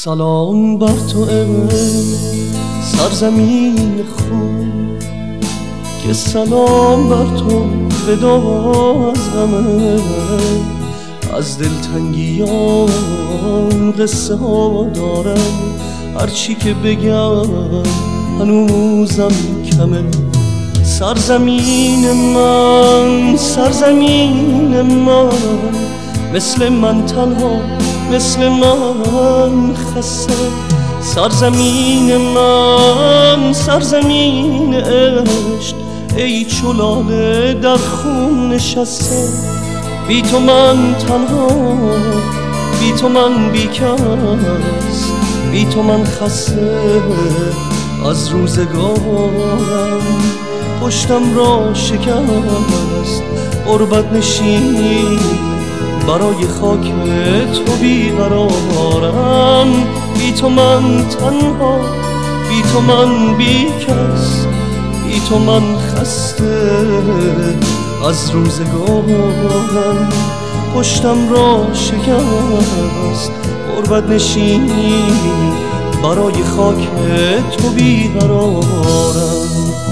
سلام بر تو ای سرزمین خون که سلام بر تو ودا از غمه، از دلتنگیان قصه ها دارم، هرچی که بگم هنوزم کمه. سرزمین من، سرزمین من، مثل من تنها، مثل من خسته. سرزمین من، سرزمین عشق، ای چلاله در خون نشسته. بی تو من تنها، بی تو من بی کس، بی تو من خسته از روزگارم. پشتم را شکست غربت نشینی، برای خاک تو بیقرارم. بی تو من تنها، بی تو من بی کس، بی تو من خسته از روزگارم. پشتم را شکست غربت نشینی، برای خاک تو بیقرارم.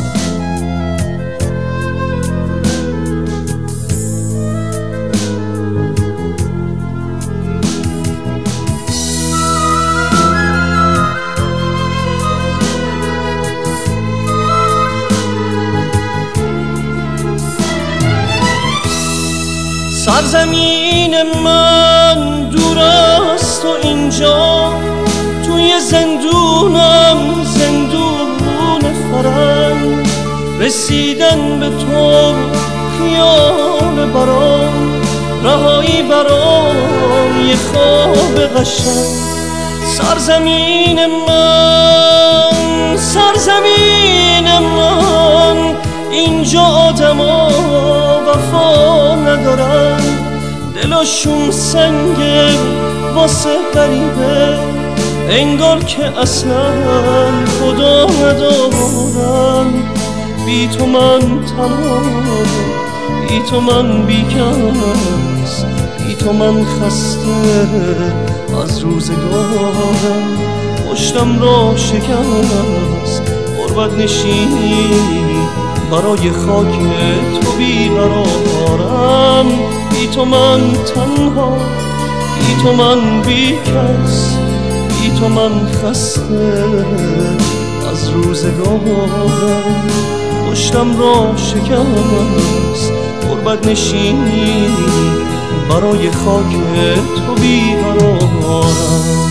سرزمین من دور است و اینجا، توی زندونم زندون فرنگ. رسیدن به تو خیال برام، رهایی برام یه خواب قشنگ. سرزمین من، سرزمین من، اینجا آدما وفا ندارن، دلشون سنگه واسه غریبه، انگار که اصلا خدا ندارن. بی تو من تنها، بی تو من بی کس، بی تو من خسته از روزگارم. پشتم را شکست غربت نشینی، برای خاک تو بیقرارم. بی تو من تنها، بی تو من بی کس، بی تو من خسته از روزگارم. پشتم را شکست غربت نشینی، برای خاک تو بیقرارم.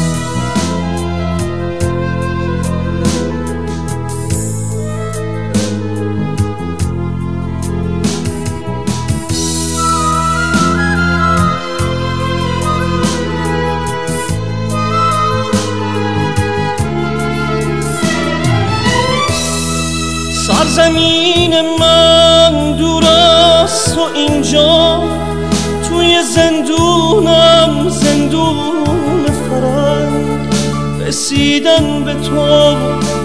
سرزمین من دور است و اینجا، توی زندونم زندون فرنگ. رسیدن به تو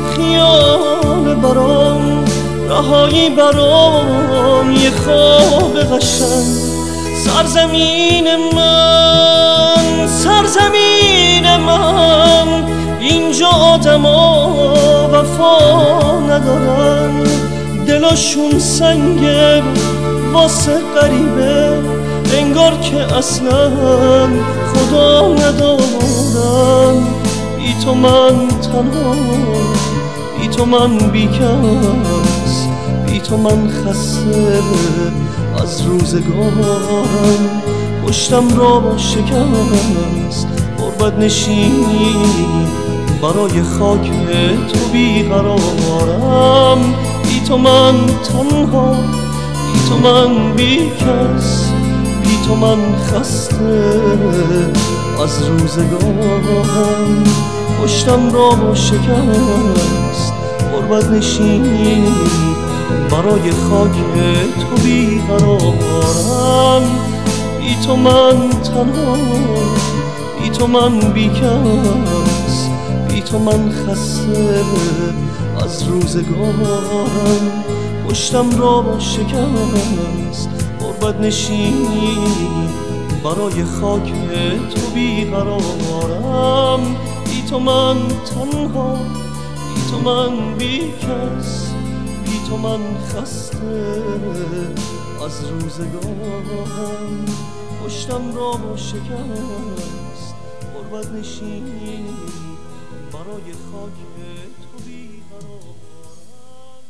خیال برام، رهایی برام یه خواب قشنگ. سرزمین من، سرزمین من، اینجا آدما وفا ندارن، دلشون سنگه واسه غریبه، انگار که اصلا خدا ندارن. بی تو من تنها، بی تو من بی کس، بی تو من خسته از روزگارم. پشتم را شکست غربت نشینی، برای خاک تو بیقرارم. بی تو من تنها، بی تو من بی کس، بی تو من خسته از روزگارم. پشتم را شکست غربت نشینی، برای خاک تو بیقرارم. بی تو من تنها، بی تو من بی کس، بی تو من خسته از روزگارم. پشتم را شکست غربت نشینی، برای خاک تو بیقرارم. بی تو من تنها، بی تو من بی کس، بی تو من خسته از روزگارم. پشتم را شکست غربت نشینی برای خاک تو